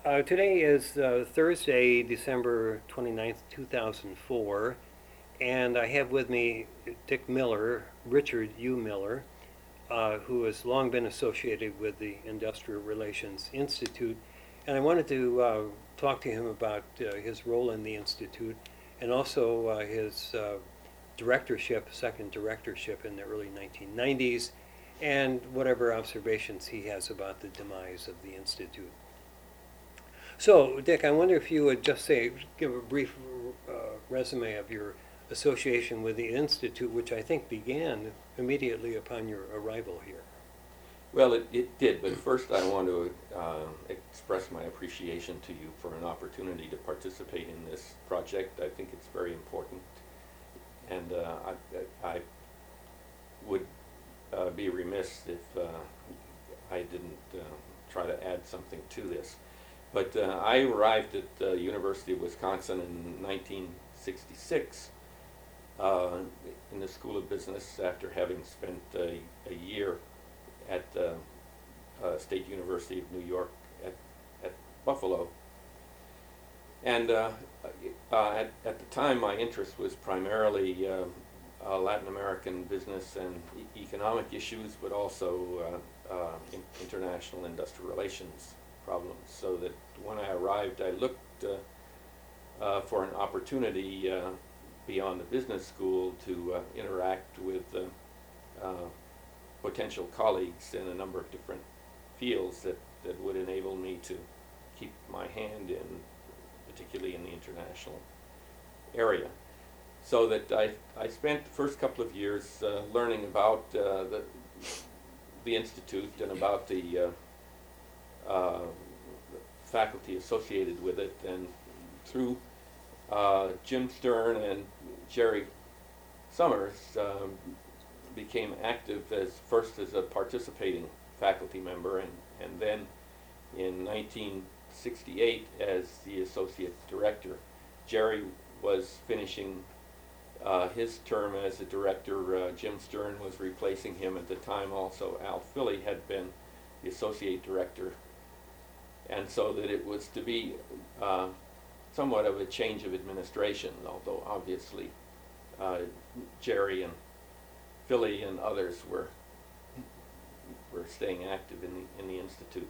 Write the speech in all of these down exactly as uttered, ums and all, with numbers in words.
Uh, today is uh, Thursday, December twenty-ninth, two thousand four, and I have with me Dick Miller, Richard U. Miller, uh, who has long been associated with the Industrial Relations Institute. And I wanted to uh, talk to him about uh, his role in the Institute and also uh, his uh, directorship, second directorship in the early nineteen nineties, and whatever observations he has about the demise of the Institute. So, Dick, I wonder if you would just say, give a brief uh, resume of your association with the Institute, which I think began immediately upon your arrival here. Well, it, it did, but first I want to uh, express my appreciation to you for an opportunity to participate in this project. I think it's very important, and uh, I, I would uh, be remiss if uh, I didn't uh, try to add something to this. But uh, I arrived at the University of Wisconsin in nineteen sixty-six uh, in the School of Business after having spent a, a year at uh, uh, State University of New York at, at Buffalo. And uh, uh, at, at the time, my interest was primarily uh, uh, Latin American business and e- economic issues, but also uh, uh, in international industrial relations problems. So that when I arrived, I looked uh, uh, for an opportunity uh, beyond the business school to uh, interact with uh, uh, potential colleagues in a number of different fields that, that would enable me to keep my hand in, particularly in the international area. So that I, I spent the first couple of years uh, learning about uh, the, the Institute and about the uh, uh, faculty associated with it, and through uh, Jim Stern and Jerry Summers, um, became active as first as a participating faculty member, and, and then in nineteen sixty-eight as the associate director. Jerry was finishing uh, his term as a director. Uh, Jim Stern was replacing him at the time. Also, Al Philly had been the associate director, and so that it was to be uh, somewhat of a change of administration, although obviously uh, Jerry and Philly and others were were staying active in the in the institute.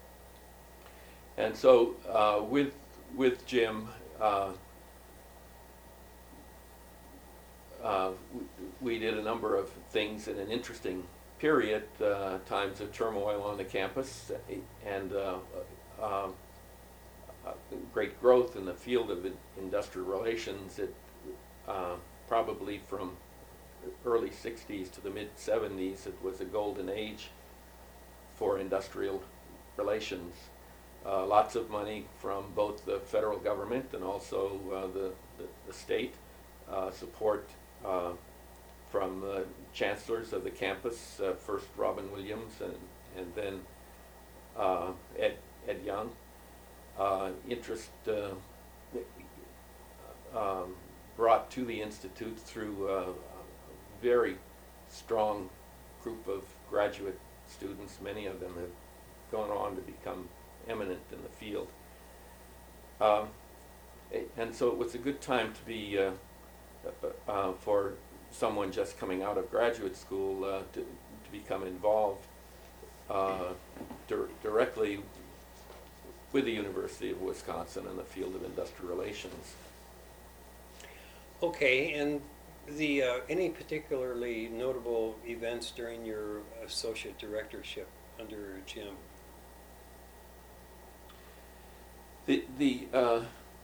And so uh, with with Jim, uh, uh, we, we did a number of things in an interesting period, uh, times of turmoil on the campus, and uh, uh, uh, great growth in the field of industrial relations. It uh, probably from early sixties to the mid seventies, it was a golden age for industrial relations. Uh, lots of money from both the federal government and also uh, the, the, the state, uh, support uh, from the chancellors of the campus, uh, first Robin Williams and, and then uh, Ed, Ed Young. Uh, interest uh, um, brought to the Institute through uh, a very strong group of graduate students. Many of them have gone on to become eminent in the field. Um, and so it was a good time to be, uh, uh, for someone just coming out of graduate school uh, to, to become involved uh, dir- directly with the University of Wisconsin in the field of industrial relations. Okay, and the uh, any particularly notable events during your associate directorship under Jim? The, the uh,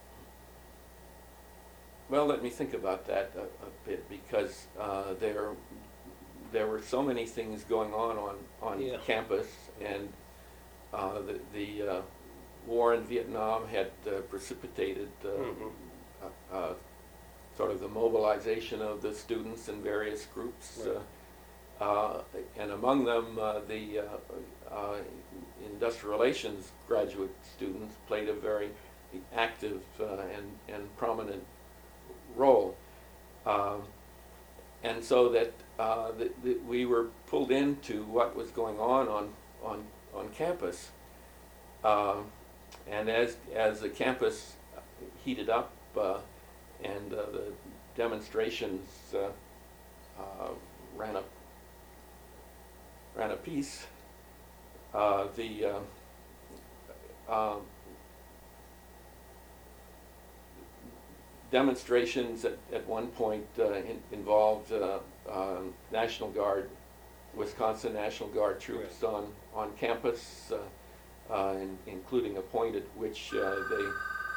well, let me think about that a, a bit, because uh, there there were so many things going on on, on Yeah. campus, and uh, the, the uh, war in Vietnam had uh, precipitated uh, Mhm. uh, uh, sort of the mobilization of the students in various groups, Right. uh, uh, and among them uh, the uh, uh, industrial relations graduate students played a very active uh, and, and prominent role. Um, and so that, uh, that, that we were pulled into what was going on on, on, on campus. Uh, and as as the campus heated up uh, and uh, the demonstrations uh, uh, ran up ran apiece, uh, the uh, uh, demonstrations at, at one point uh, in, involved uh, uh, National Guard, Wisconsin National Guard troops Right. on, on campus, uh, uh, in, including a point at which uh, they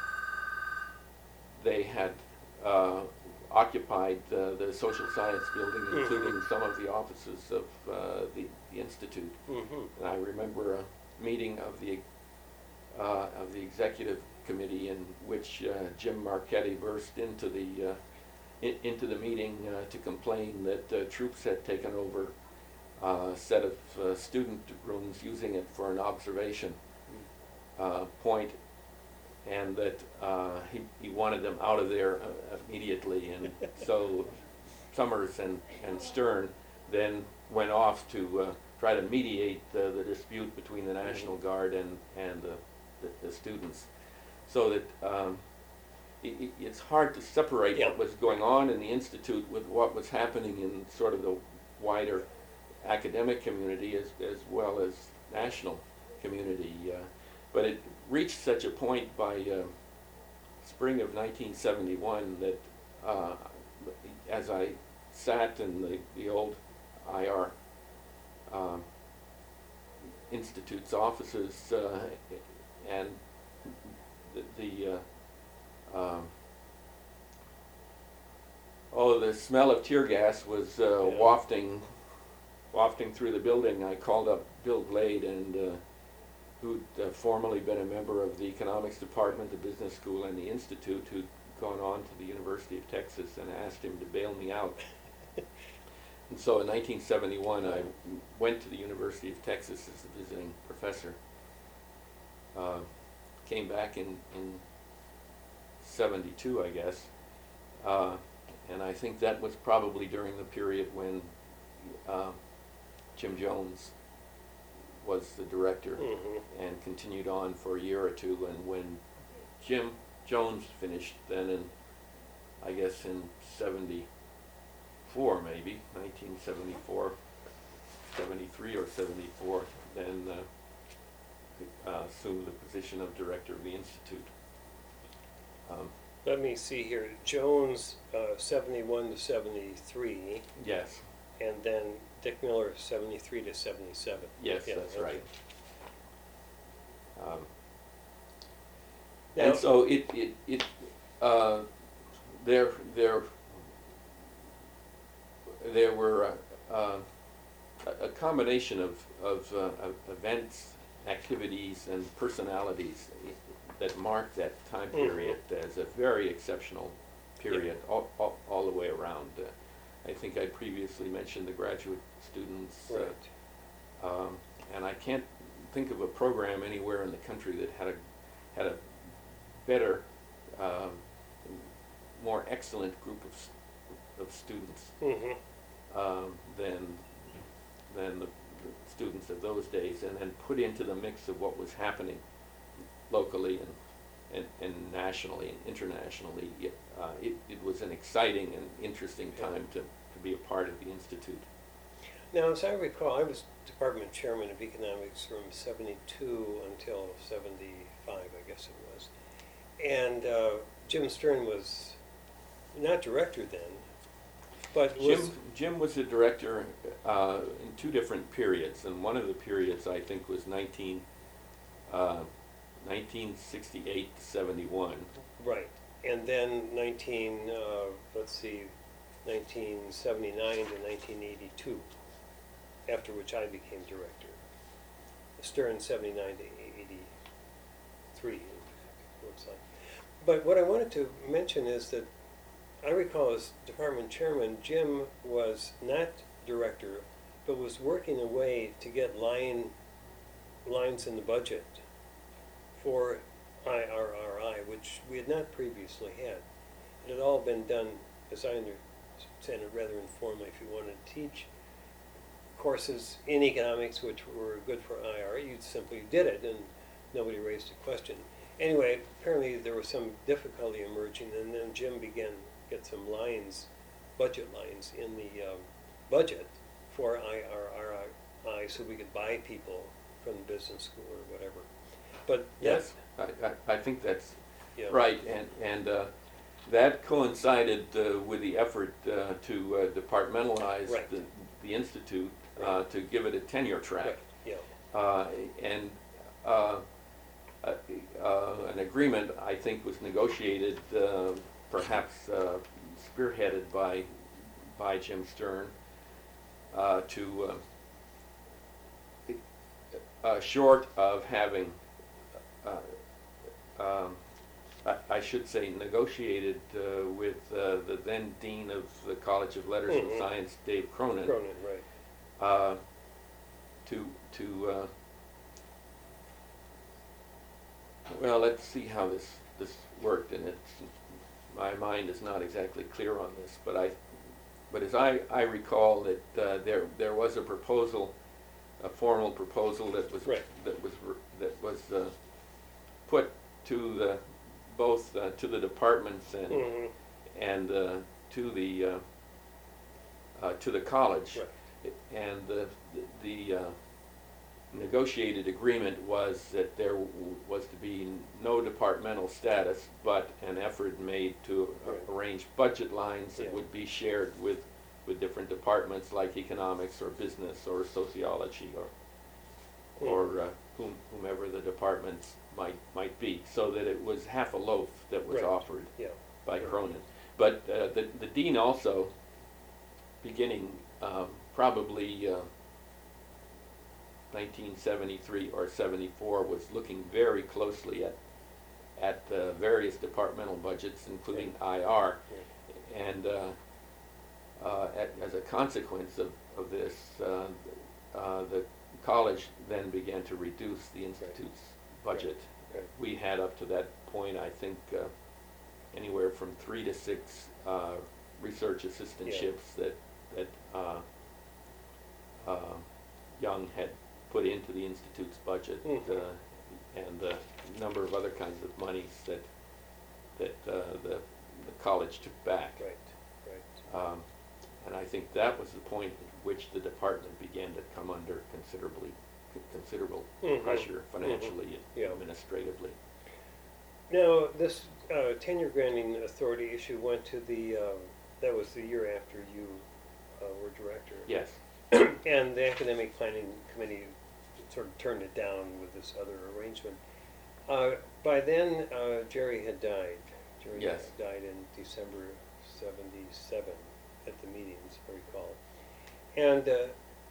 they had uh, occupied uh, the social science building, Mhm. including some of the offices of uh, the, the institute. Mm-hmm. And I remember a meeting of the uh, of the executive committee in which uh, Jim Marchetti burst into the uh, in, into the meeting uh, to complain that uh, troops had taken over uh, a set of uh, student rooms, using it for an observation uh, point, and that uh, he he wanted them out of there uh, immediately. And so Summers and and Stern then went off to uh, try to mediate uh, the dispute between the National Guard and and the, the, the students, so that um, it, it, it's hard to separate Yeah. what was going on in the institute with what was happening in sort of the wider academic community as as well as national community. Uh, but it reached such a point by uh, spring of nineteen seventy-one that uh, as I sat in the, the old I R um, Institute's offices uh, and the, the uh, um, oh, the smell of tear gas was uh, Yeah. wafting wafting through the building, I called up Bill Glade, and uh, who'd uh, formerly been a member of the economics department, the business school, and the institute, who'd gone on to the University of Texas, and asked him to bail me out. And so in nineteen seventy-one, I went to the University of Texas as a visiting professor. Uh, came back in, in seventy-two, I guess. Uh, and I think that was probably during the period when uh, Jim Jones was the director, Mm-hmm. and continued on for a year or two. And when Jim Jones finished, then in, I guess in seventy-four, maybe, nineteen seventy-four, seventy-three or seventy-four, then uh, uh, assumed the position of director of the Institute. Um, Let me see here. Jones, uh, seventy-one to seventy-three, yes, and then Dick Miller, seventy-three to seventy-seven. yes, Yeah, that's okay. right. Um, Now- and so it, it, it uh, there, there, there were uh, uh, a, a combination of, of, uh, of events, activities, and personalities that marked that time Mhm. period as a very exceptional period, all, all, all the way around. Uh, I think I previously mentioned the graduate students. uh, Right. um, and I can't think of a program anywhere in the country that had a had a better, um, more excellent group of s- of students Mm-hmm. um, than than the, the students of those days, and then put into the mix of what was happening locally and and, and nationally and internationally. Uh, it, it was an exciting and interesting Yeah. time to, to be a part of the Institute. Now, as I recall, I was department chairman of economics from seventy-two until seventy-five, I guess it was. And uh, Jim Stern was not director then, but was... Jim, Jim was the director uh, in two different periods, and one of the periods I think was nineteen, uh, nineteen sixty-eight to seventy-one. Right. And then nineteen, uh, let's see, nineteen seventy-nine to nineteen eighty-two, after which I became director. Stern seventy-nine to eighty-three, it looks like. But what I wanted to mention is that I recall as department chairman, Jim was not director, but was working a way to get line lines in the budget for I R R I, which we had not previously had. It had all been done, as I understand it, rather informally. If you wanted to teach courses in economics which were good for I R, you simply did it, and nobody raised a question. Anyway, apparently there was some difficulty emerging, and then Jim began to get some lines, budget lines in the um, budget for I R R I, so we could buy people from the business school or whatever. But Yes, I, I, I think that's yeah, right, and, and uh, that coincided uh, with the effort uh, to uh, departmentalize Right. the, the institute, uh, Right. to give it a tenure track. right, yeah, Uh, and uh, uh, uh, an agreement, I think, was negotiated, uh, perhaps uh, spearheaded by by Jim Stern, uh, to uh, uh, short of having, uh, um, I, I should say, negotiated uh, with uh, the then dean of the College of Letters Mhm. and Science, Dave Cronin, Cronin, right, uh, to to uh, well, let's see how this this worked, and it's my mind is not exactly clear on this, but I but as I, I recall that uh, there there was a proposal, a formal proposal that was Right. that was that was uh, put to the both uh, to the departments and Mhm. and uh, to the uh, uh, to the college. Right. And the, the uh, negotiated agreement was that there w- was to be no departmental status, but an effort made to uh, Right. arrange budget lines that Yeah. would be shared with, with different departments like economics or business or sociology or Mm. or uh, whom, whomever the departments might might be, so that it was half a loaf that was Right. offered yeah, by Right. Cronin. But uh, the, the dean also, beginning um, probably uh, nineteen seventy-three or seventy-four, was looking very closely at at uh, various departmental budgets, including I R. Yeah. And uh, uh, at, as a consequence of, of this, uh, uh, the college then began to reduce the institute's budget. Right. We had up to that point, I think, uh, anywhere from three to six uh, research assistantships that that uh, uh, Young had put into the institute's budget, Mhm. uh, and a number of other kinds of monies that that uh, the, the college took back. right, right, Um, and I think that was the point at which the department began to come under considerably considerable Mhm. pressure financially and Yeah. administratively. Now, this uh, tenure granting authority issue went to the, um, that was the year after you uh, were director. Yes. And the academic planning committee sort of turned it down with this other arrangement. Uh, by then, uh, Jerry had died. Jerry Yes. died in December seventy-seven at the meetings, I recall. And uh,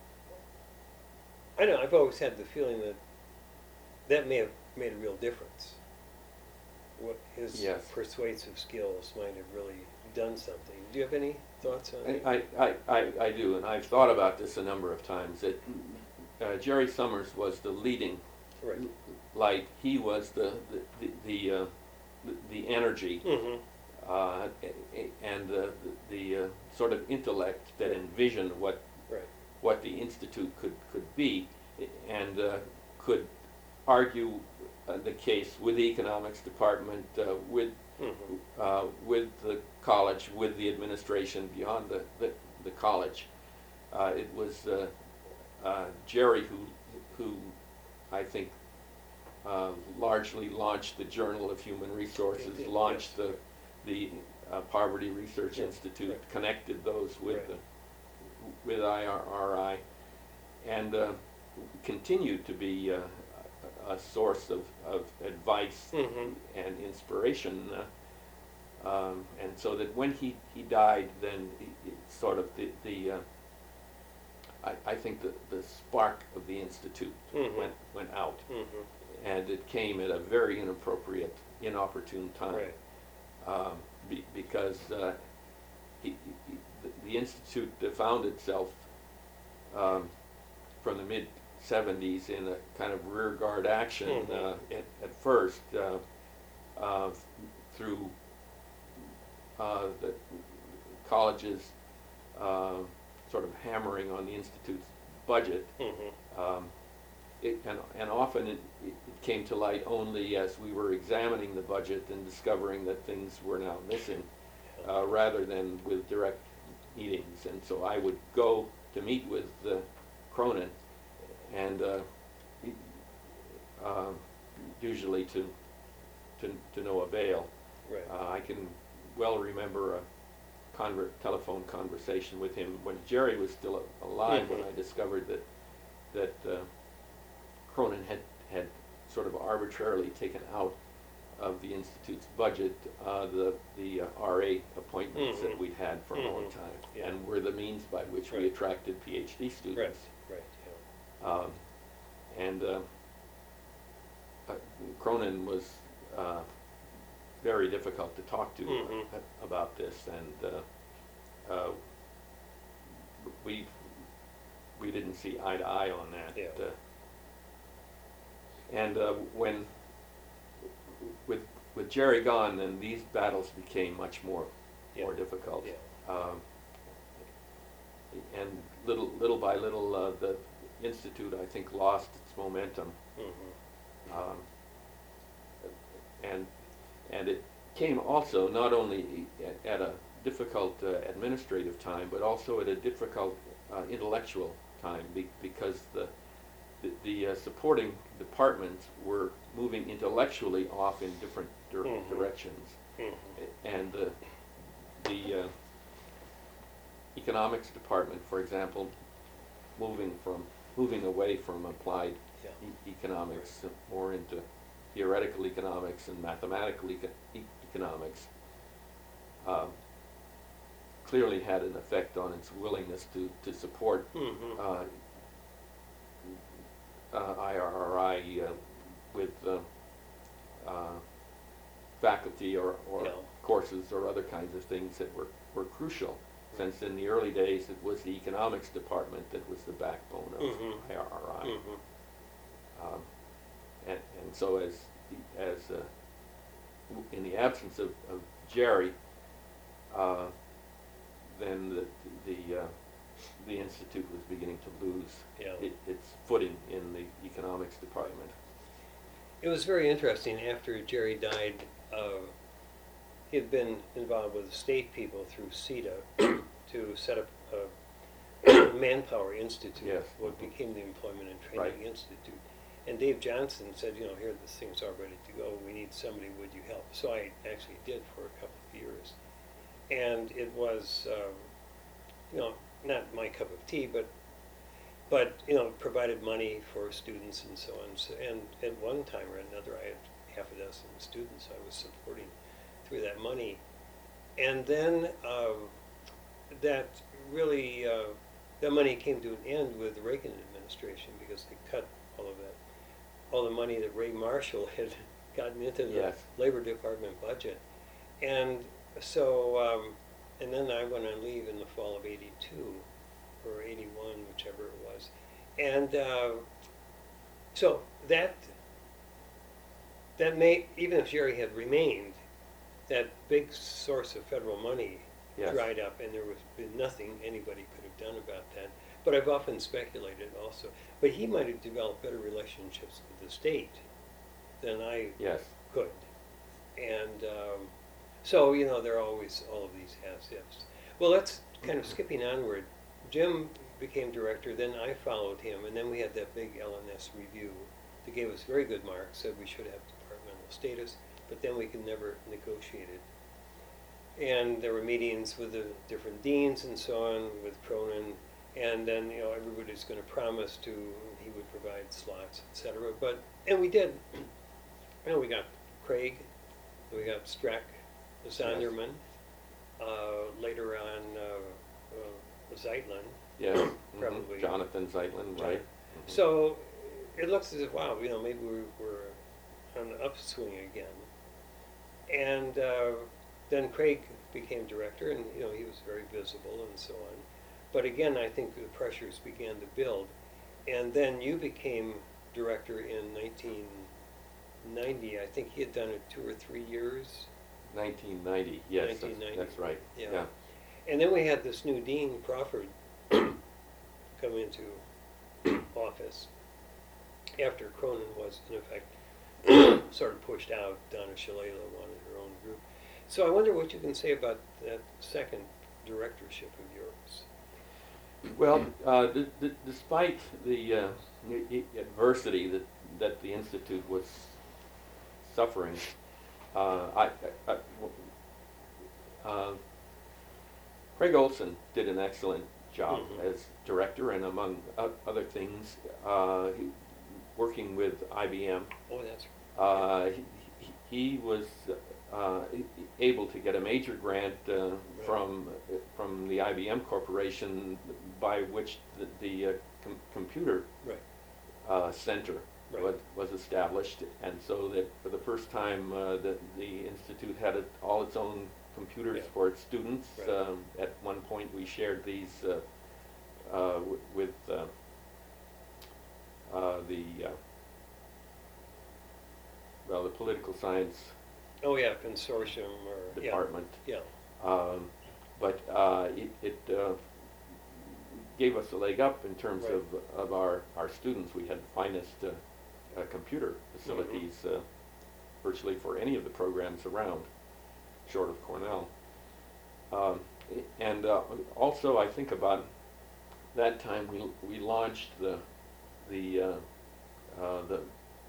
I know, I've always had the feeling that that may have made a real difference. What his Yes. persuasive skills might have really done something. Do you have any thoughts on it? I, I, I, I do, and I've thought about this a number of times, that uh, Jerry Summers was the leading Right. light. He was the, the, the, the, uh, the, the energy Mm-hmm. uh, a- a- and the, the, the uh, sort of intellect that envisioned what, Right. what the Institute could, could be, and uh, could argue uh, the case with the economics department, uh, with Mm-hmm. uh, with the college, with the administration beyond the, the, the college. Uh, it was uh, uh, Jerry who, who I think uh, largely launched the Journal of Human Resources, Indeed, launched yes. the, the uh, Poverty Research Yeah, Institute, right. connected those with, Right. the, with I R I, and uh, continued to be uh, a source of, of advice Mhm. and inspiration, uh, um, and so that when he, he died, then it, it sort of the, the uh, I, I think the, the spark of the Institute Mhm. went went out, Mm-hmm. and it came at a very inappropriate, inopportune time, Right. um, be, because uh, he, he, the, the Institute found itself um, from the mid seventies in a kind of rearguard action Mhm. uh, at, at first uh, uh, through uh, the college's uh, sort of hammering on the Institute's budget, Mm-hmm. um, it, and, and often it, it came to light only as we were examining the budget and discovering that things were now missing, uh, rather than with direct meetings. And so I would go to meet with uh, Cronin, and uh, uh, usually to, to to no avail. Right. Uh, I can well remember a conver- telephone conversation with him when Jerry was still a- alive. Mm-hmm. When I discovered that that uh, Cronin had had sort of arbitrarily taken out of the Institute's budget uh, the the uh, R A appointments Mm-hmm. that we'd had for Mm-hmm. a long time, Yeah. and were the means by which Right. we attracted PhD students. Right, right, yeah. Um, and uh, uh, Cronin was uh, very difficult to talk to Mhm. a- about this, and uh, uh, we we didn't see eye to eye on that. Yeah. Uh, and uh, when with with Jerry gone, then these battles became much more Yeah. more difficult. Yeah. Um, and little little by little, uh, the Institute, I think, lost its momentum. Mm-hmm. Um, and and it came also not only at, at a difficult uh, administrative time, but also at a difficult uh, intellectual time, be, because the the, the uh, supporting departments were moving intellectually off in different dir- Mhm. directions, Mm-hmm. and the the uh, economics department, for example, moving from moving away from applied Yeah. e- economics uh, more into theoretical economics and mathematical eco- e- economics, um, clearly had an effect on its willingness to, to support Mm-hmm. uh, uh, I R R I uh, with uh, uh, faculty or, or Yeah. courses or other kinds of things that were, were crucial, since in the early days it was the economics department that was the backbone of Mhm. I R R I. Mm-hmm. Um, and, and so as, the- as uh, w- in the absence of, of Jerry, uh, then the, the, uh, the Institute was beginning to lose Yeah. it, its footing in the economics department. It was very interesting. After Jerry died, uh, he had been involved with state people through CETA to set up a Manpower Institute, Yes. what became the Employment and Training Right. Institute. And Dave Johnson said, you know, here, this thing's all ready to go. We need somebody. Would you help? So I actually did for a couple of years. And it was, um, you know, not my cup of tea, but, but you know, provided money for students and so on. So, and at one time or another, I had half a dozen students I was supporting through that money. And then um, that really, uh, that money came to an end with the Reagan administration, because they cut all of that, all the money that Ray Marshall had gotten into the Yes. Labor Department budget. And so, um, and then I went on leave in the fall of eighty-two, or eighty-one, whichever it was. And uh, so that, that may, even if Jerry had remained, that big source of federal money Yes. dried up, and there was been nothing anybody could have done about that. But I've often speculated also, but he might have developed better relationships with the state than I Yes. could. And um, so, you know, there are always all of these as-ifs. Well, let's kind of skipping onward. Jim became director, then I followed him, and then we had that big L N S review that gave us very good marks, said we should have departmental status, but then we could never negotiate it. And there were meetings with the different deans and so on, with Cronin, and then, you know, everybody's going to promise to, he would provide slots, et cetera. But, and we did. You know, we got Craig, we got Streck, Zonderman, uh, later on uh, uh, Zeitlin. Yes. Mhm. Probably. Jonathan Zeitlin, right? Mhm. So it looks as if, wow, you know, maybe we're, we're on the upswing again. And uh, then Craig became director, and, you know, he was very visible and so on. But again, I think the pressures began to build. And then you became director in nineteen ninety. I think he had done it two or three years. nineteen ninety, yes, that's, nineteen ninety. that's right. Yeah. Yeah. And then we had this new dean, Crawford, come into office. after Cronin was, in effect, sort of pushed out, Donna Shalala wanted her own group. So I wonder what you can say about that second directorship of yours. Well, uh, d- d- despite the uh, i- i- adversity that, that the Institute was suffering, uh, I, I, I, uh, Craig Olson did an excellent job Mhm. as director, and among o- other things, uh, he, working with I B M, Oh, that's uh, he, he he was uh, able to get a major grant uh, from from the I B M Corporation, by which the, the uh, com- computer right. uh, center Right. was, was established, and so that for the first time uh, the, the institute had it, all its own computers Yeah. for its students. Right. Um, at one point we shared these uh, uh, w- with uh, uh, the uh, well the political science Oh, yeah, consortium or department. Yeah. Um, but uh, it, it uh, gave us a leg up in terms Right. of, of our, our students. We had the finest uh, uh, computer facilities uh, virtually for any of the programs around, short of Cornell. Um, and uh, also I think about that time we, we launched the, the, uh, uh, the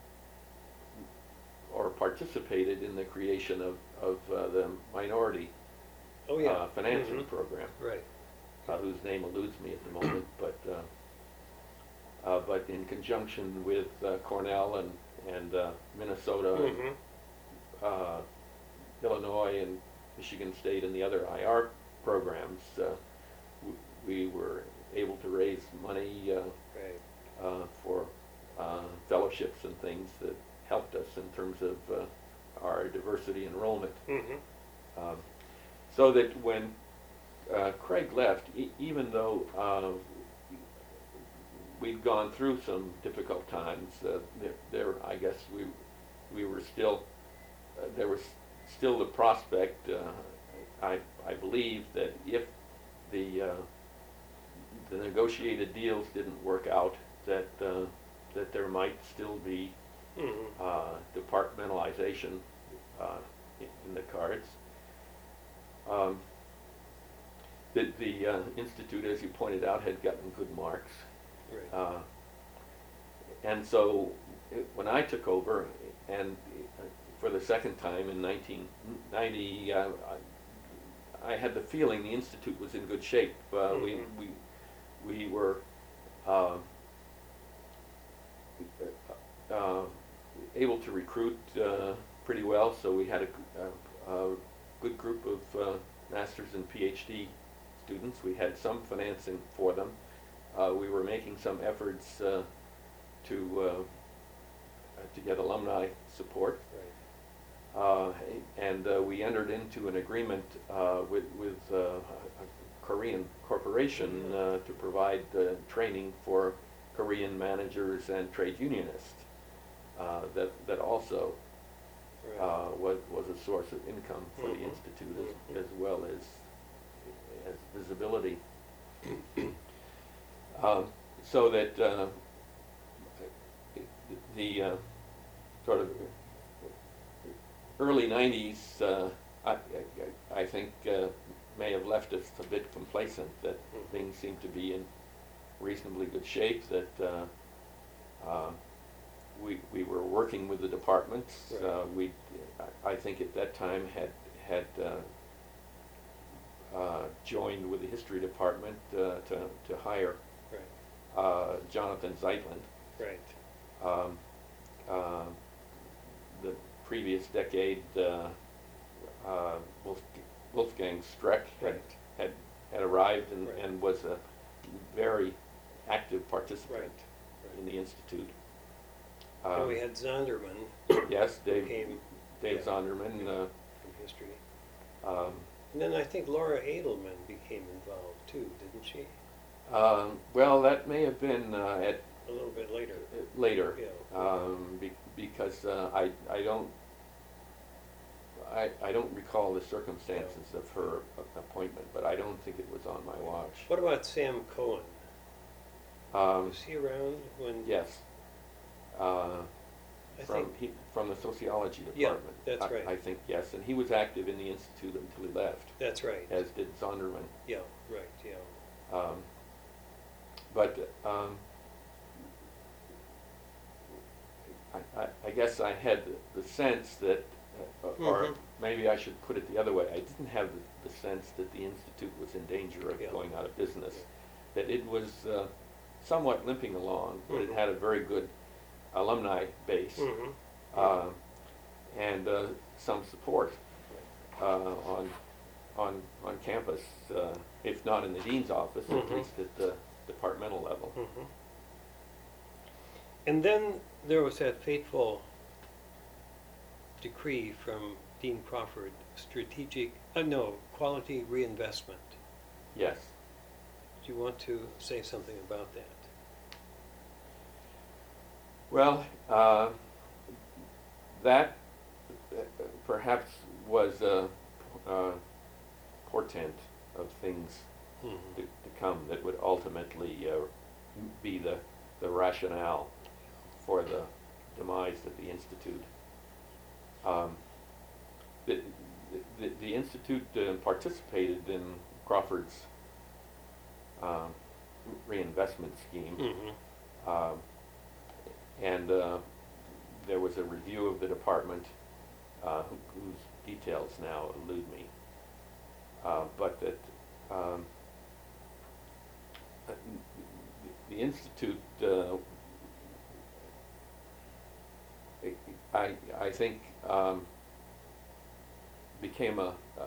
or participated in the creation of, of uh, the minority Oh, yeah. uh, financing Mhm. program, Right. uh, whose name eludes me at the moment, but uh, uh, but in conjunction with uh, Cornell and and uh, Minnesota, Mhm. uh, Illinois, and Michigan State, and the other I R programs, uh, w- we were able to raise money uh, Right. uh, for uh, fellowships and things that helped us in terms of uh, our diversity enrollment. Mhm. Um, so that when uh, Craig left, e- even though uh, we'd gone through some difficult times, uh, there, there, I guess we we were still uh, there was still the prospect. Uh, I I believe that if the uh, the negotiated deals didn't work out, that uh, that there might still be Mhm. uh, departmentalization uh, in, in the cards. Um, the the uh, institute, as you pointed out, had gotten good marks, Right. uh, and so it, when I took over, and uh, for the second time in nineteen ninety, uh, I, I had the feeling the institute was in good shape. Uh, Mhm. We we we were. Uh, uh, able to recruit uh, pretty well, so we had a, a, a good group of uh, master's and PhD students. We had some financing for them. Uh, we were making some efforts uh, to uh, to get alumni support, Right. uh, and uh, we entered into an agreement uh, with with uh, a Korean corporation uh, to provide uh, training for Korean managers and trade unionists. Uh, that that also Right. uh, was was a source of income for Mhm. the institute as, Mhm. as well as as visibility. um, so that uh, the uh, sort of early nineties, uh, I, I, I think, uh, may have left us a bit complacent. That Mhm. things seem to be in reasonably good shape. That uh, uh, We, we were working with the departments. Right. Uh, we, I, I think at that time had had uh, uh, joined with the history department uh, to to hire Right. uh, Jonathan Zeitlin. Right. Um, uh, the previous decade, uh, uh, Wolf, Wolfgang Streck had, Right. had had arrived and, Right. and was a very active participant Right. in the institute. And Um, we had Zonderman Yes, Dave, came Dave yeah. Zonderman. Uh, from history. um, And then I think Laura Edelman became involved too, didn't she? um, well, that may have been uh, at A little bit later. uh, later, Yeah. um, be, because uh, I I don't I, I don't recall the circumstances of her a- appointment, but I don't think it was on my watch. What about Sam Cohen? Um, Was he around when? yes, uh, I from, think, he, from the sociology Yeah, department. that's I- right. I think, yes, and he was active in the Institute until he left, that's right. as did Zondervan. Yeah, right, yeah. Um, But um, I, I, I guess I had the, the sense that, uh, or Mhm. maybe I should put it the other way, I didn't have the, the sense that the Institute was in danger of Yeah. going out of business. That it was uh, somewhat limping along, but it Mhm. had a very good alumni base Mhm. uh, and uh, some support uh, on on on campus, uh, if not in the dean's office, at Mhm. least at the departmental level. Mhm. And then there was that fateful decree from Dean Crawford, strategic, uh, no, quality reinvestment. Yes. Do you want to say something about that? Well, uh, that uh, perhaps was a, a portent of things Mhm. to, to come that would ultimately uh, be the, the rationale for the demise of the Institute. Um, the, the, the Institute uh, participated in Crawford's um, reinvestment scheme. Mhm. Um, and uh, there was a review of the department uh, who, whose details now elude me. Uh, but that um, uh, the, the Institute, uh, I, I think, um, became a, a,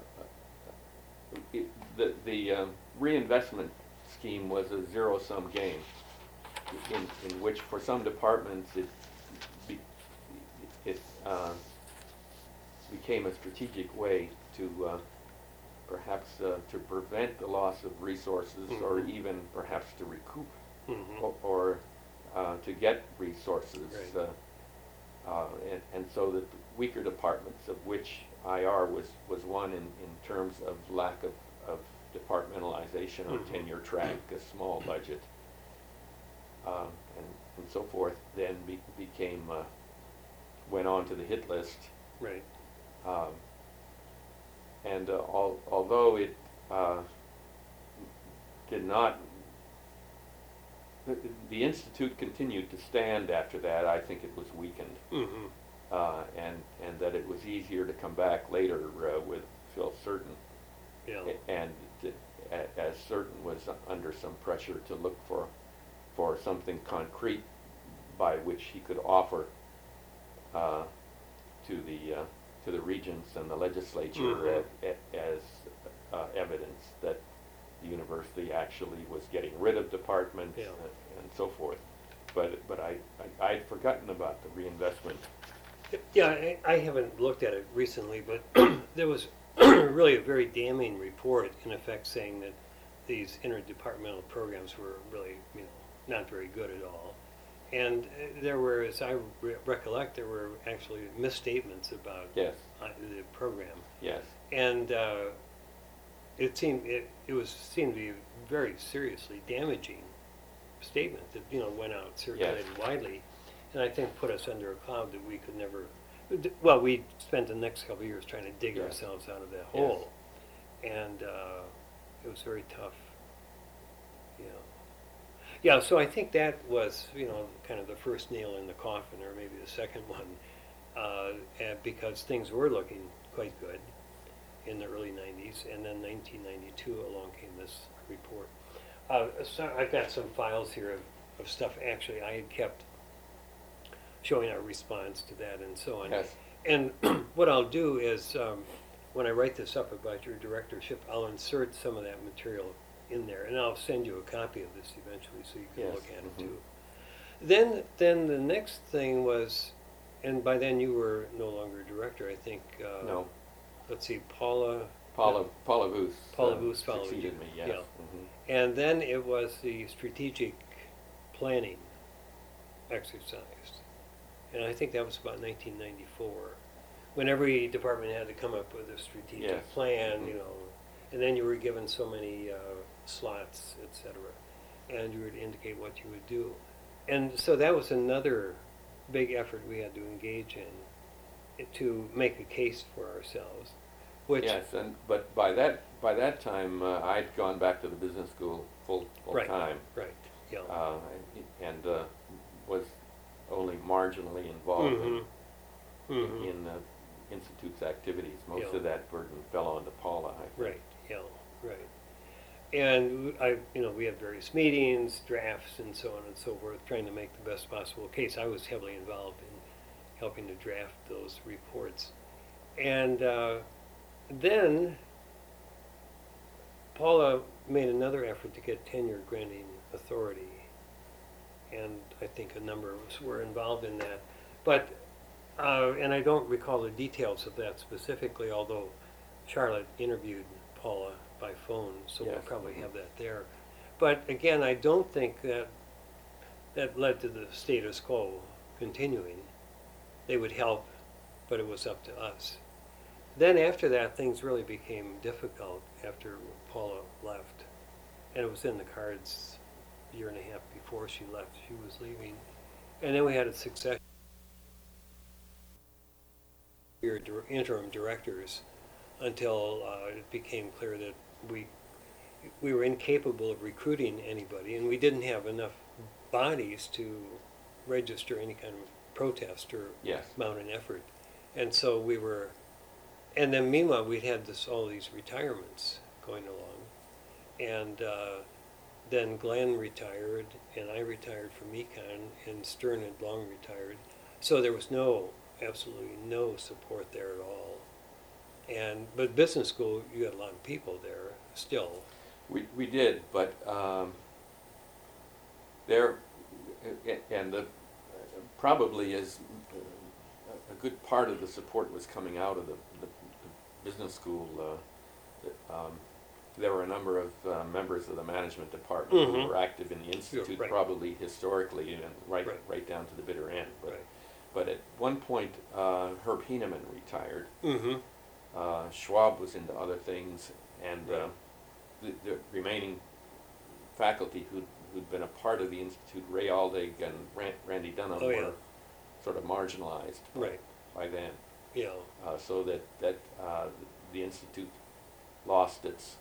a it, the, the um, reinvestment scheme was a zero-sum game, in, in which for some departments it, be, it uh, became a strategic way to uh, perhaps uh, to prevent the loss of resources, mm-hmm. or even perhaps to recoup, mm-hmm. or, or uh, to get resources. Right. Uh, uh, and, and so that weaker departments, of which I R was, was one in, in terms of lack of, of departmentalization on mm-hmm. tenure track, a small budget, uh, and, and so forth, then be, became, uh, went on to the hit list. Right. Um, and uh, al although it uh, did not, the, the Institute continued to stand after that, I think it was weakened. Mm-hmm. uh, and, and that it was easier to come back later uh, with Phil Certain. Yeah. And to, a, as Certain was under some pressure to look for, for something concrete by which he could offer uh, to the uh, to the regents and the legislature, mm-hmm. a, a, as uh, evidence that the university actually was getting rid of departments, yeah. and, and so forth. But but I, I I'd forgotten about the reinvestment. Yeah, I, I haven't looked at it recently, but there was really a very damning report, in effect, saying that these interdepartmental programs were really, you know, not very good at all. And uh, there were, as I re recollect, there were actually misstatements about yes. uh, the program. Yes. And uh, it seemed it, it was seemed to be a very seriously damaging statement that, you know, went out circulated yes. widely, and I think put us under a cloud that we could never. Well, we spent the next couple of years trying to dig yes. ourselves out of that hole, yes. and uh, it was very tough. Yeah. Yeah, so I think that was, you know, kind of the first nail in the coffin, or maybe the second one, uh, and because things were looking quite good in the early nineties, and then nineteen ninety-two along came this report. Uh, so I've got some files here of, of stuff actually I had kept showing our response to that and so on. Yes. And what I'll do is, um, when I write this up about your directorship, I'll insert some of that material in there, and I'll send you a copy of this eventually so you can yes. look at mm-hmm. it too. Then, then the next thing was, and by then you were no longer director, I think. Uh, no. Let's see, Paula. Paula, no, Paula Voos. Paula uh, Voos followed succeeded you. me. Yes. Yeah. Mm-hmm. And then it was the strategic planning exercise, and I think that was about nineteen ninety-four, when every department had to come up with a strategic yes. plan, mm-hmm. you know, and then you were given so many uh, slots, et cetera, and you would indicate what you would do. And so that was another big effort we had to engage in to make a case for ourselves. Which, yes, and but by that by that time uh, I'd gone back to the business school full full right, time, right, yeah, uh, and uh, was only marginally involved mm-hmm. in, Mm-hmm. in the institute's activities. Most Yeah. of that burden fell onto Paula, I think. Right, yeah, right. And I, you know, we had various meetings, drafts, and so on and so forth, trying to make the best possible case. I was heavily involved in helping to draft those reports. And uh, then Paula made another effort to get tenure granting authority. And I think a number of us were involved in that. But, uh, and I don't recall the details of that specifically, although Charlotte interviewed Paula by phone, so we'll Yes. probably have that there. But again, I don't think that that led to the status quo continuing. They would help, but it was up to us. Then after that, things really became difficult after Paula left. And it was in the cards a year and a half before she left, she was leaving. And then we had a succession. We were dir- interim directors until uh, it became clear that we we were incapable of recruiting anybody, and we didn't have enough bodies to register any kind of protest or Yes. mount an effort. And so we were, and then meanwhile we had this all these retirements going along, and uh, then Glenn retired, and I retired from Econ, and Stern had long retired, so there was no, absolutely no support there at all. And but business school, you had a lot of people there still. We we did, but um, there, and the, probably is a good part of the support was coming out of the, the, the business school. Uh, um, there were a number of uh, members of the management department Mhm. who were active in the institute, right. probably historically and right Right. right down to the bitter end. But Right. but at one point, uh, Herb Heinemann retired. Mm-hmm. Uh, Schwab was into other things, and uh, Right. the, the remaining faculty who'd, who'd been a part of the institute, Ray Aldig and Ran, Randy Dunham, Oh, yeah. were sort of marginalized Right. by then, Yeah. uh, so that that uh, the institute lost its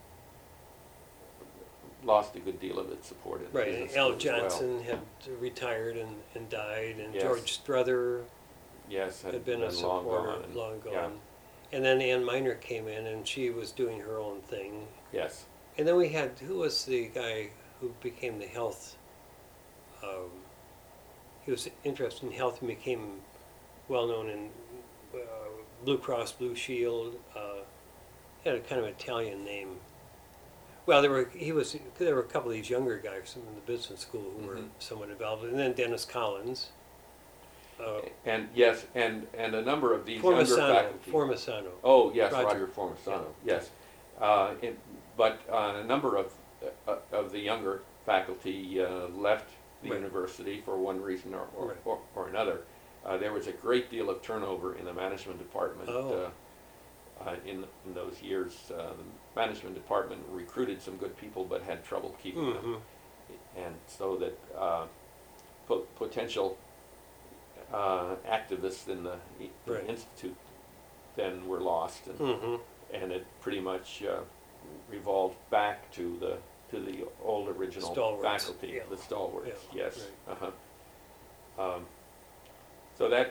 lost a good deal of its support in Right. business And Al school as well. Johnson had retired and, and died, and Yes. George Struther Yes, had, had been a long supporter gone. and- long gone. Yeah. And then Ann Miner came in, and she was doing her own thing. Yes. And then we had, who was the guy who became the health, um, he was interested in health and became well-known in uh, Blue Cross Blue Shield, uh, had a kind of Italian name. Well, there were, he was, there were a couple of these younger guys from the business school who were Mhm. somewhat involved, and then Dennis Collins. Uh, And yes, and and a number of these younger Formisano, faculty. Formisano. Oh, yes, Roger. Roger, Formisano, Yeah. yes. Uh, it, but uh, a number of, uh, of the younger faculty uh, left the Right. university for one reason or, or, Right. or, or another. Uh, there was a great deal of turnover in the management department Oh. uh, uh, in, in those years. Uh, the management department recruited some good people but had trouble keeping Mhm. them. And so that uh, po- potential uh, activists in the, in the Right. institute then were lost, and, Mm-hmm. and it pretty much uh, revolved back to the to the old original Stalwarts, faculty, yeah. the stalwarts. Yeah, Yes. Uh-huh. Um, so that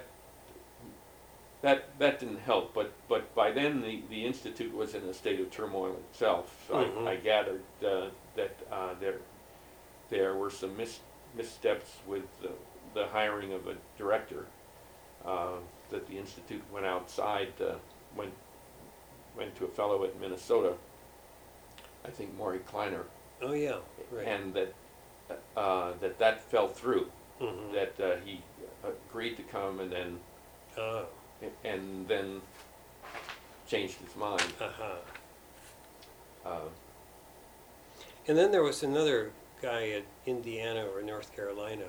that that didn't help, but but by then the, the institute was in a state of turmoil itself. Mhm. I, I gathered uh, that uh, there there were some mis- missteps with the, the hiring of a director. Uh, that the institute went outside, uh, went went to a fellow at Minnesota, I think Maury Kleiner, Oh, yeah, right. and that uh, that that fell through. Mhm. That uh, he agreed to come and then Ah, and then changed his mind. uh-huh. Uh, And then there was another guy at Indiana or North Carolina,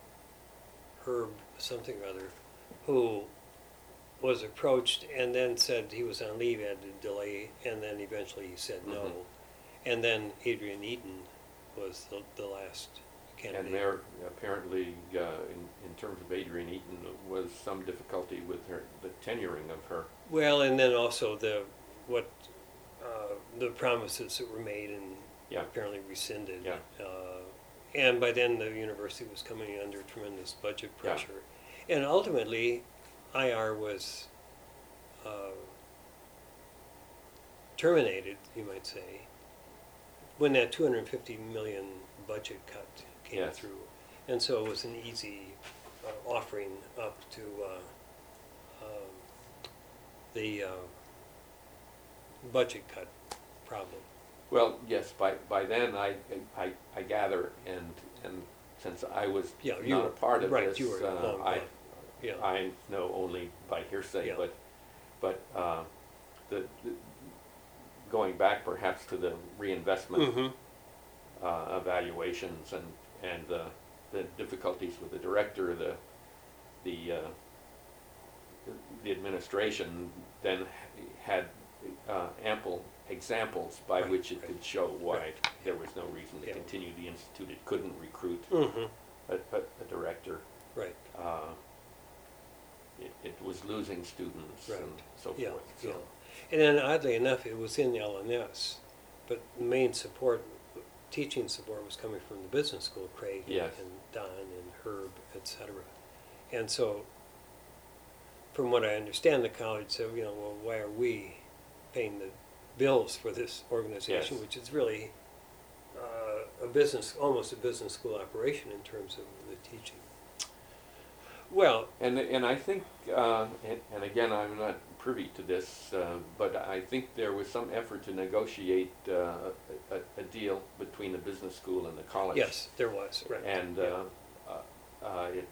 Herb something or other, who was approached and then said he was on leave, had to delay, and then eventually he said no. Mhm. And then Adrian Eaton was the, the last candidate. And there apparently, uh, in, in terms of Adrienne Eaton, was some difficulty with her, the tenuring of her. Well, and then also the what uh, the promises that were made and Yeah. apparently rescinded. Yeah. Uh, and by then the university was coming under tremendous budget Yeah. pressure. And ultimately, I R was uh, terminated, you might say, when that two hundred fifty million budget cut came Yes. through. And so it was an easy uh, offering up to uh, um, the uh, budget cut problem. Well, yes, by, by then I, I, I gather, and, and since I was Yeah, you not were- a part of right, this, you were uh, long I, gone. Yeah. I know only by hearsay, Yeah. but, but, uh, the, the, going back perhaps to the reinvestment, Mhm. uh, evaluations and, and, uh, the difficulties with the director, the, the, uh, the administration then had, uh, ample examples by Right, which it right. could show why Right. there was no reason to Yeah. continue the institute. It couldn't recruit Mhm. a, a, a director. Right. Uh, it, it was losing students Right. and so Yeah. forth. So. Yeah. And then oddly enough, it was in L N S, but the main support, teaching support, was coming from the business school, Craig and- Yes. and Don and Herb, et cetera. And so, from what I understand, the college said, you know, well, why are we paying the bills for this organization, Yes. which is really uh, a business, almost a business school operation in terms of the teaching. Well, And, and I think, uh, and, and again, I'm not privy to this, uh, but I think there was some effort to negotiate uh, a, a, a deal between the business school and the college. yes, there was, right. And yeah. uh, uh, uh, it,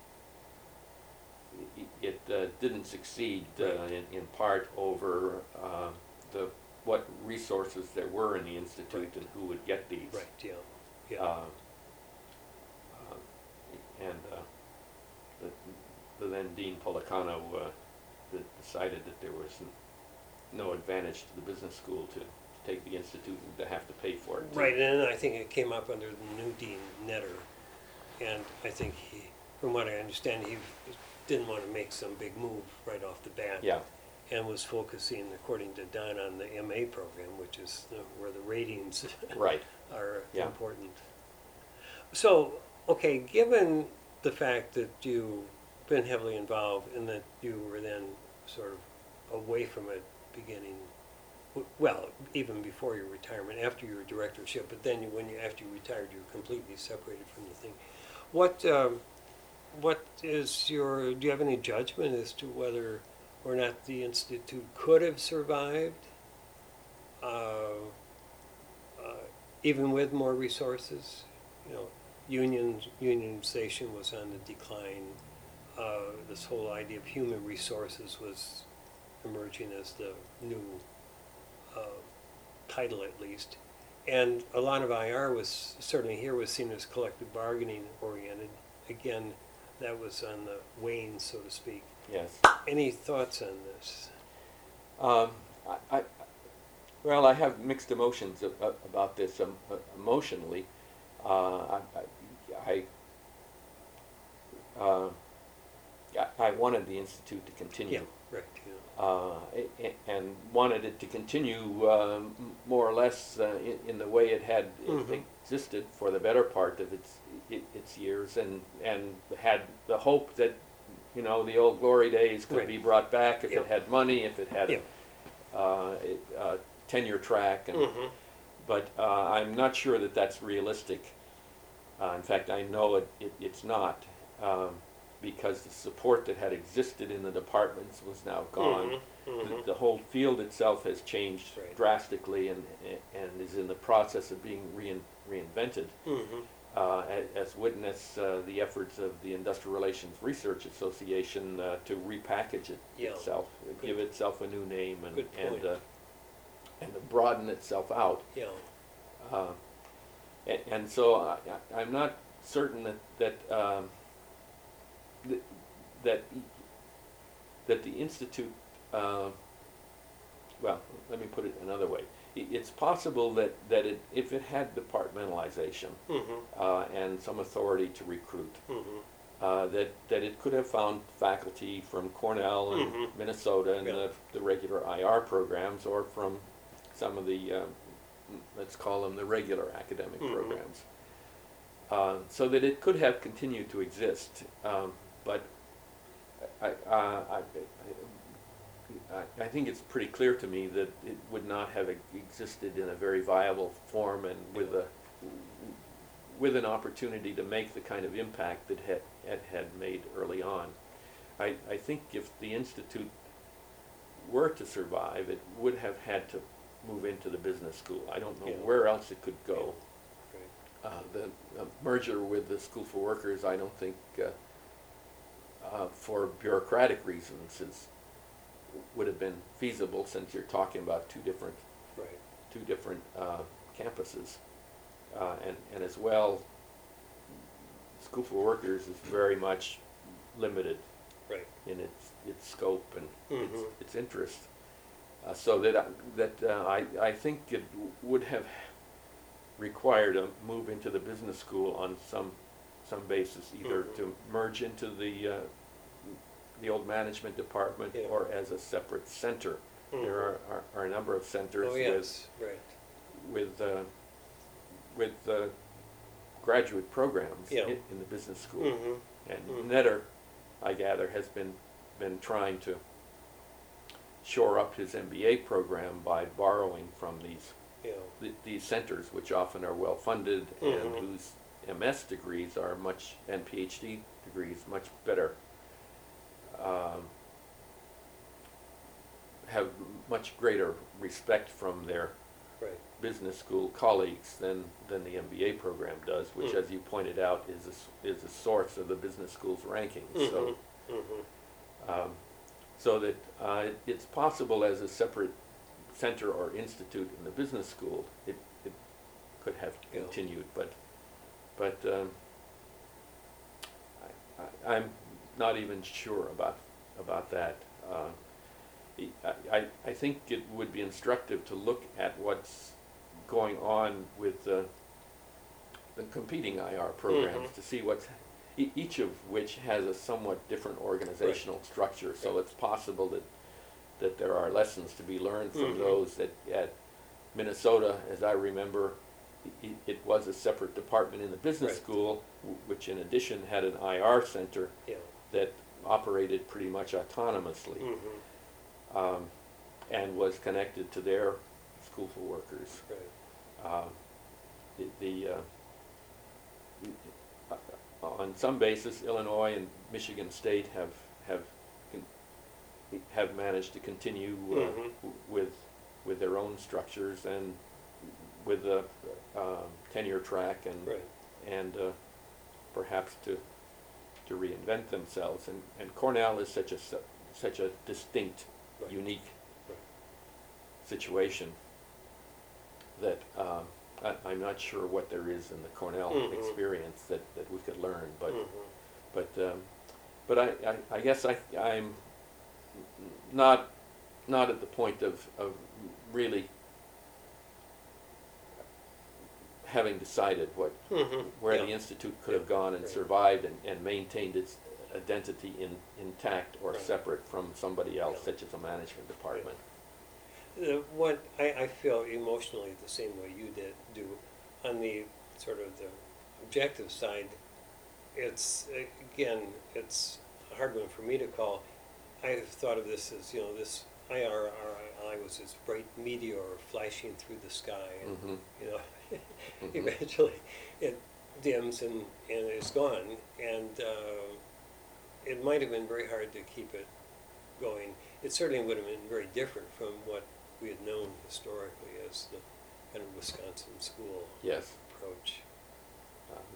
it uh, didn't succeed uh, Right. in, in part over uh, the, what resources there were in the institute Right. and who would get these. Right, yeah, yeah. Uh, uh, and uh, the, the then Dean Policano uh, d- decided that there was n- no advantage to the business school to, to take the institute and to have to pay for it. too. Right, and I think it came up under the new dean, Netter, and I think he, from what I understand, he didn't want to make some big move right off the bat. Yeah, And was focusing, according to Don, on the M A program, which is the, where the ratings right. are Yeah. important. So, okay, given the fact that you've been heavily involved and that you were then sort of away from it beginning, w- well, even before your retirement, after your directorship, but then you, when you, after you retired, you were completely separated from the thing. What, um, what is your, do you have any judgment as to whether or not the Institute could have survived, uh, uh, even with more resources? You know, union, unionization was on the decline. Uh, this whole idea of human resources was emerging as the new uh, title, at least. And a lot of I R was, certainly here, was seen as collective bargaining oriented. Again, that was on the wane, so to speak. Yes. Any thoughts on this? Um, I, I, well, I have mixed emotions a, a, about this. Um, uh, emotionally, uh, I, I, I, uh, I- I wanted the institute to continue. Yeah, right. Yeah. Uh, a- a- and wanted it to continue um, more or less uh, in, in the way it had Mhm. existed for the better part of its i- its years, and and had the hope that, you know, the old glory days could Right. be brought back if Yeah. it had money, if it had Yeah. uh, a, a tenure track, and Mhm. but uh, I'm not sure that that's realistic. Uh, in fact, I know it, it it's not. Um, because the support that had existed in the departments was now gone. Mhm. The, Mhm. the whole field itself has changed Right. drastically and, and is in the process of being rein, reinvented, Mhm. uh, a- as witness uh, the efforts of the Industrial Relations Research Association uh, to repackage it Yeah. itself, Good. give itself a new name, and Good and point. uh, and to broaden itself out. Yeah. Uh, and, and so I, I- I'm not certain that that um, th- that that the institute. Uh, well, let me put it another way. i- it's possible that, that it, if it had departmentalization Mm-hmm. uh, and some authority to recruit, Mm-hmm. uh, that, that it could have found faculty from Cornell and Mhm. Minnesota and Yeah. the, the regular I R programs, or from some of the, uh, let's call them the regular academic Mhm. programs. Uh, so that it could have continued to exist, um, but I, uh, I, I, I think it's pretty clear to me that it would not have e- existed in a very viable form and with a with an opportunity to make the kind of impact that had it had made early on. I, I think if the institute were to survive, it would have had to move into the business school. I don't know Yeah. where else it could go. Right. Uh, the uh, merger with the School for Workers, I don't think, uh, uh, for bureaucratic reasons, is would have been feasible, since you're talking about two different Right. two different uh, campuses, uh, and and as well, School for Workers is very much limited Right. in its its scope and its Mhm. its interest, uh, so that I, that uh, I I think it would have required a move into the business school on some some basis, either Mhm. to merge into the uh, the old management department Yeah. or as a separate center. Mhm. There are, are, are a number of centers Oh, yes, right. with with uh, with uh, graduate programs Yeah. in, in the business school, Mm-hmm. and Mhm. Netter, I gather, has been been trying to shore up his M B A program by borrowing from these Yeah. th- these centers, which often are well funded Mhm. and whose M S degrees are much, and P H D degrees much better, um, have much greater respect from their Right. business school colleagues than, than the M B A program does, which, Mm. as you pointed out, is a, s- is a source of the business school's rankings. So, Mm-hmm. Mm-hmm. um, so that uh, it- it's possible as a separate center or institute in the business school, it, it could have Yeah. continued, but, but um, I, I, I'm not even sure about, about that. Uh, I, I, I think it would be instructive to look at what's going on with the, the competing I R programs, Mhm. to see what's, e- each of which has a somewhat different organizational structure. So Right. it's possible that, that there are lessons to be learned from Mhm. those that at Minnesota, as I remember, it, it was a separate department in the business Right. school, w- which in addition had an I R center Yeah. that operated pretty much autonomously. Mm-hmm. Um, and was connected to their School for Workers. Right. Uh, the, the uh, on some basis, Illinois and Michigan State have have con- have managed to continue uh, Mhm. w- with with their own structures and with a um, tenure track and Right. and uh, perhaps to to reinvent themselves. And, and Cornell is such a su- such a distinct, Right. unique Right. situation that um, I, I'm not sure what there is in the Cornell Mhm. experience that, that we could learn, but Mm-hmm. but um, but I, I, I guess I I'm not not at the point of, of really having decided what Mm-hmm. where yeah. the institute could have gone and Right. survived and, and maintained its identity in, intact or Right. separate from somebody else, Yeah. such as a management department. The what I, I feel emotionally the same way you did do. On the sort of the objective side, it's again it's a hard one for me to call. I've thought of this as, you know, this I R R I was this bright meteor flashing through the sky, and Mm-hmm. you know, Mhm. eventually it dims and and it's gone, and uh, it might have been very hard to keep it going. It certainly would have been very different from what we had known historically as the kind of Wisconsin school Yes. approach. Um,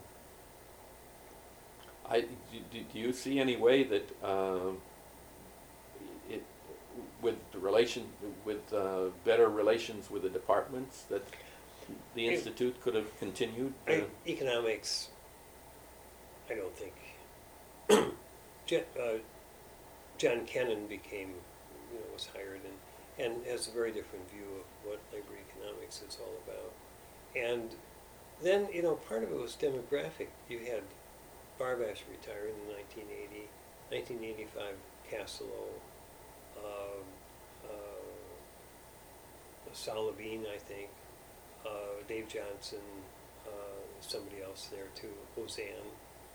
I, do, do do you see any way that um, it, with the relation, with uh, better relations with the departments, that the It- institute could have continued? I, uh, economics, I don't think. Je, uh, John Kennan became, you know, was hired, and and has a very different view of what labor economics is all about. And then, you know, part of it was demographic. You had Barbash retire in nineteen eighty, nineteen eighty-five Castillo, uh, uh, Salavine, I think, uh, Dave Johnson, uh, somebody else there too, Hosanne.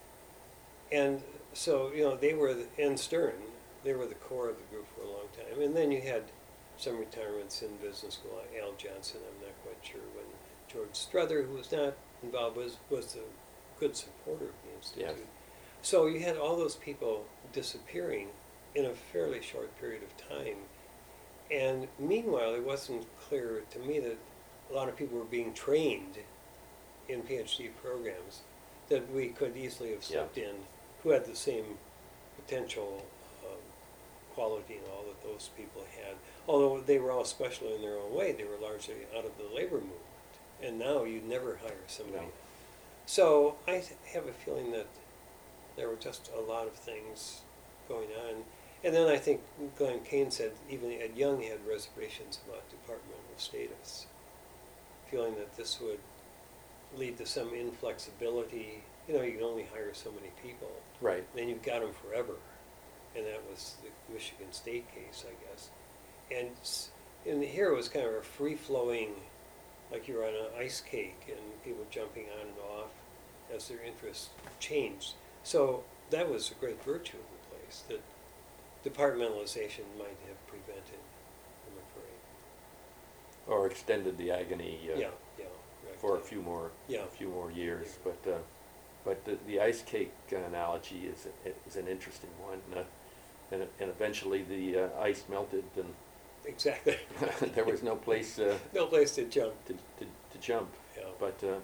And so, you know, they were, the, and Stern, they were the core of the group for a long time. And then you had some retirements in business school. Al Johnson, I'm not quite sure when. George Struther, who was not involved, was, was a good supporter of the Institute. Yes. So you had all those people disappearing in a fairly short period of time. And meanwhile, it wasn't clear to me that a lot of people were being trained in PhD programs that we could easily have slipped Yeah. in, who had the same potential um, quality and all that those people had. Although they were all special in their own way, they were largely out of the labor movement. And now you'd never hire somebody. No. So I have a feeling that there were just a lot of things going on. And then I think Glenn Kane said even Ed Young had reservations about departmental status, feeling that this would lead to some inflexibility. You know, you can only hire so many people. Right. Then you've got them forever. And that was the Michigan State case, I guess. And, and here it was kind of a free-flowing, like you were on an ice cake and people jumping on and off as their interests changed. So that was a great virtue of the place, that departmentalization might have prevented, I'm afraid. Or extended the agony uh, Yeah, yeah. Right. for a few more Yeah. a few more years. But uh, but the, the ice cake analogy is is an interesting one, uh, and and eventually the uh, ice melted and Exactly. there was no place uh, No place to jump. to, to to jump. Yeah. But uh,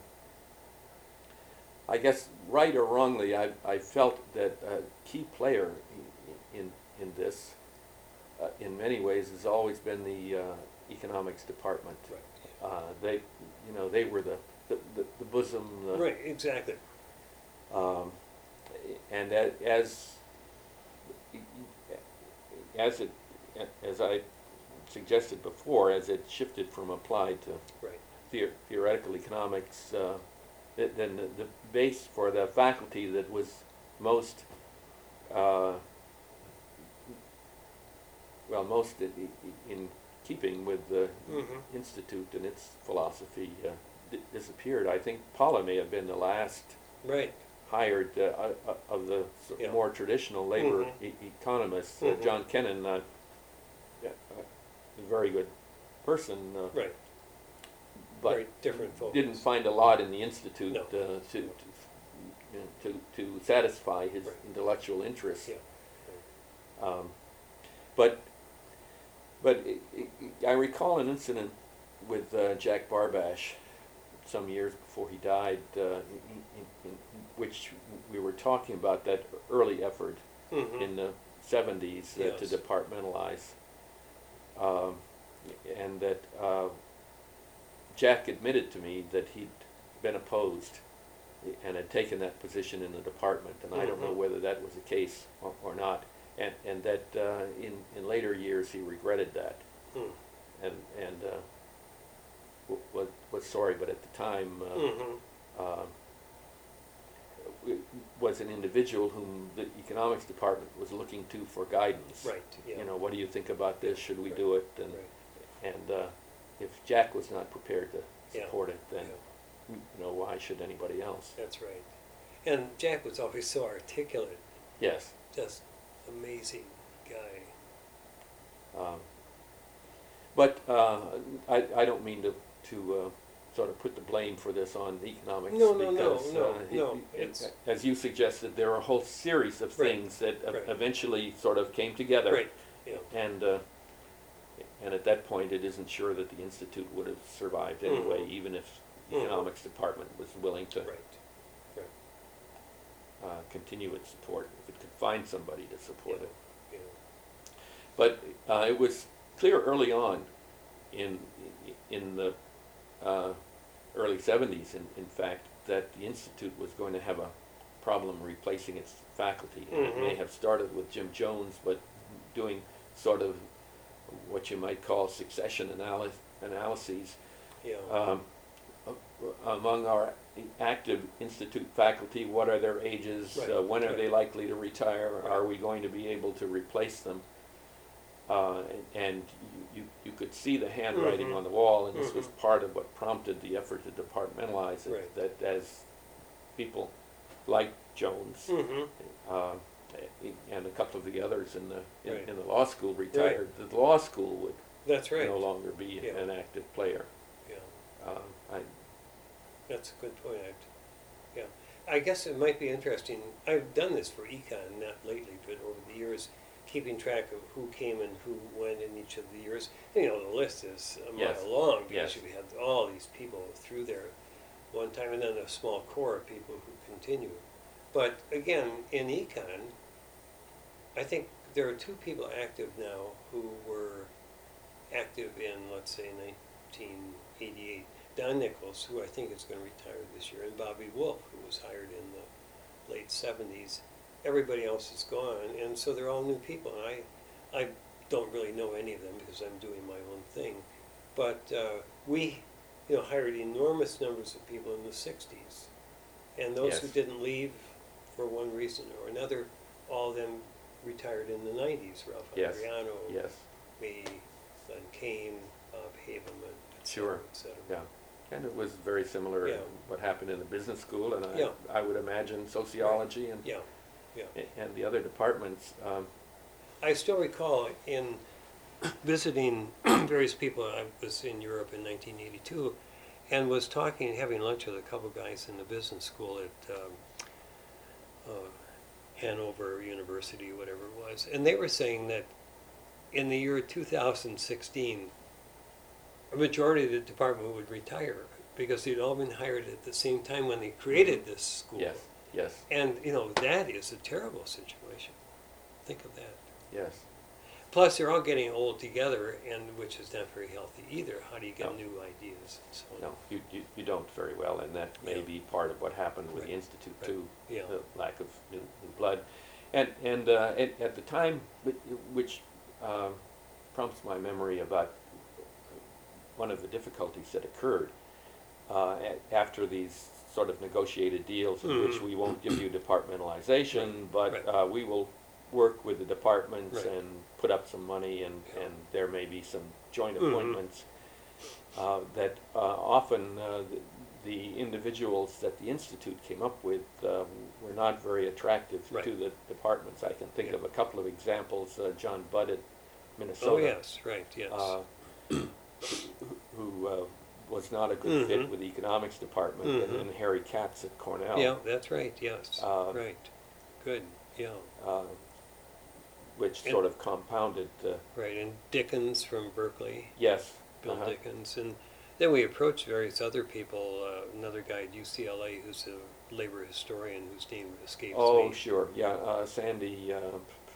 I guess right or wrongly, I I felt that a key player in in, in this, uh, in many ways, has always been the uh, economics department. Right. Uh, they, you know, they were the the, the, the bosom. The, Right, exactly. Um, and a- as as it as I suggested before, as it shifted from applied to Right. the, theoretical economics, uh, th- then the, the base for the faculty that was most uh, well most in, in keeping with the Mm-hmm. institute and its philosophy uh, d- disappeared. I think Paula may have been the last Right. hired uh, uh, of the s- Yeah. more traditional labor Mhm. e- economists. Uh, Mhm. John Kennan, uh, yeah, uh, a very good person, uh, Right. but Very different focus. didn't find a lot in the institute No. uh, to, to, you know, to to satisfy his Right. intellectual interests. Yeah. Um, but but it, it, I recall an incident with uh, Jack Barbash some years before he died, uh, in, in, in which we were talking about that early effort Mm-hmm. in the seventies uh, to Yes. departmentalize, um, and that uh, Jack admitted to me that he'd been opposed and had taken that position in the department, and I don't know Mhm. whether that was the case or, or not, and and that uh, in in later years he regretted that, Mm. and and uh, w- was was sorry, but at the time. Uh, Mm-hmm. uh, was an individual whom the economics department was looking to for guidance. Right. Yeah. You know, what do you think about this? Should we Right. do it? And Right. and uh, if Jack was not prepared to Yeah. support it, then Yeah. you know, why should anybody else? That's right. And Jack was always so articulate, Yes. just amazing guy. Um, but uh, I I don't mean to to uh, sort of put the blame for this on economics. No, no, no, because, no, uh, it- no, it- it's- as you suggested, there are a whole series of Right. things that e- Right. eventually sort of came together. Right. Yeah. And uh, and at that point, it isn't sure that the institute would have survived anyway, Mhm. even if the Mhm. economics department was willing to Right. Right. uh, continue its support if it could find somebody to support Yeah. it. Yeah. But uh, it was clear early on, in in the uh, early seventies, in, in fact, that the institute was going to have a problem replacing its faculty. And it may Mhm. have started with Jim Jones, but doing sort of what what you might call succession analy- analyses. Yeah. Um, among our active institute faculty, what are their ages? Right, Uh, when are right. they likely to retire? Right. Are we going to be able to replace them? Uh, and and you, you, you could see the handwriting Mhm. on the wall, and this was Mhm. part of what prompted the effort to departmentalize it, Right. that as people like Jones Mm-hmm. uh, and a couple of the others in the in, Right. in the law school retired, the law school would That's right. no longer be Yeah. an active player. Yeah. Uh, I, That's a good point. Yeah, I guess it might be interesting. I've done this for econ, not lately, but over the years, keeping track of who came and who went in each of the years. You know, the list is a Yes. mile long because Yes. we had all these people through there one time, and then a small core of people who continue. But again, in econ, I think there are two people active now who were active in, let's say, nineteen eighty-eight. Don Nichols, who I think is going to retire this year, and Bobby Wolf, who was hired in the late seventies. Everybody else is gone, and so they're all new people. And I, I don't really know any of them because I'm doing my own thing. But uh, we, you know, hired enormous numbers of people in the sixties, and those who Yes. didn't leave for one reason or another, all of them retired in the nineties. Ralph Yes. Adriano, yes, me, Glenn Kane, Bob Haberman, et cetera, Sure. et cetera. yeah. And it was very similar Yeah. in what happened in the business school, and I, Yeah. I would imagine sociology and Yeah, yeah. and the other departments. Um, I still recall in visiting various people. I was in Europe in nineteen eighty-two and was talking, having lunch with a couple guys in the business school at um, uh, Hanover University, whatever it was. And they were saying that in the year two thousand sixteen, a majority of the department would retire because they'd all been hired at the same time when they created this school. yes, yes, And, you know, that is a terrible situation. Think of that. yes. Plus, they're all getting old together, and which is not very healthy either. How do you get No. new ideas and so on? No, you, you, you don't very well, and that may Yeah. be part of what happened with Right. the Institute Right. too, Yeah. the lack of new, new blood. And, and uh, at, at the time, wh- which uh, prompts my memory about one of the difficulties that occurred uh, a- after these sort of negotiated deals in which Mhm. we won't give you departmentalization, but Right. uh, we will work with the departments Right. and put up some money, and, Yeah. and there may be some joint Mhm. appointments. Uh, that uh, often uh, the, the individuals that the Institute came up with uh, were not very attractive Right. to the departments. I can think Yeah. of a couple of examples. Uh, John Budd at Minnesota, Oh, yes, right, yes. uh, who uh, was not a good fit Mhm. with the economics department, Mhm. and then Harry Katz at Cornell. Yeah, that's right, yes, Uh, right. Good, yeah, Uh, which And- sort of compounded. Uh, right. And Dickens from Berkeley, yes. Bill uh-huh. Dickens. And then we approached various other people, uh, another guy at U C L A who's a labor historian whose name escapes Oh, me. sure. Yeah, uh, Sandy. Uh,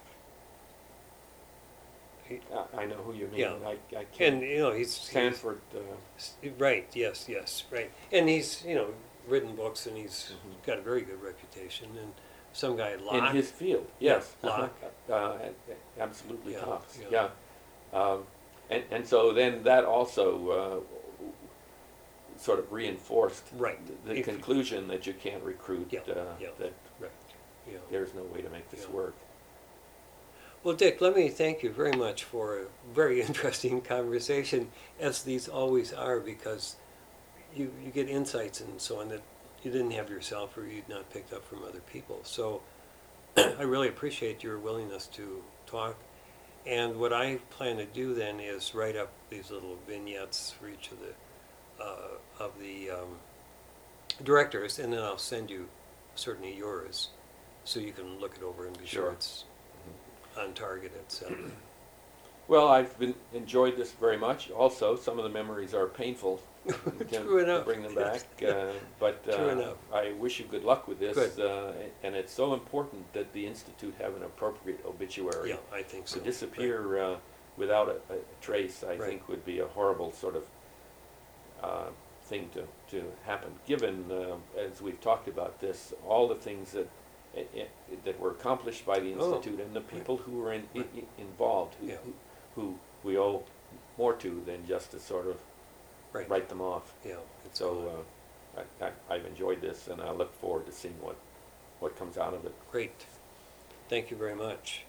He- I, I know who you mean. Yeah. I, I can't. And, you know, he's... he's- Sanford. Uh, S- Right, yes, yes, right. And he's, you know, written books and he's Mhm. got a very good reputation. And some guy at in Locke, his field, Yeah, yes. uh-huh. Locke. Uh, a- a- absolutely Yeah, tops. yeah. Yeah. Um, and, and so then that also uh, sort of reinforced Right. the, the If- conclusion that you can't recruit, Yeah, uh, yeah. that right, yeah. there's no way to make this Yeah. work. Well, Dick, let me thank you very much for a very interesting conversation, as these always are, because you, you get insights and so on that you didn't have yourself or you'd not picked up from other people. So I really appreciate your willingness to talk. And what I plan to do then is write up these little vignettes for each of the uh, of the um, directors, and then I'll send you certainly yours, so you can look it over and be sure, Sure. it's on target, et cetera. Well, I've been enjoyed this very much. Also, some of the memories are painful to, True to enough. bring them back. Uh, but uh, True enough. I wish you good luck with this. Good. Uh, and it's so important that the Institute have an appropriate obituary. Yeah, I think so. To disappear uh, without a, a trace, I Right. think, would be a horrible sort of uh, thing to, to happen. Given, uh, as we've talked about this, all the things that i- i- that were accomplished by the Oh, Institute and the people who were in, i Right. i- involved, who, Yeah. who, who we owe more to than just to sort of Right. write them off. Yeah. It's So all- uh, I, I, I've enjoyed this, and I look forward to seeing what, what comes out of it. Great. Thank you very much.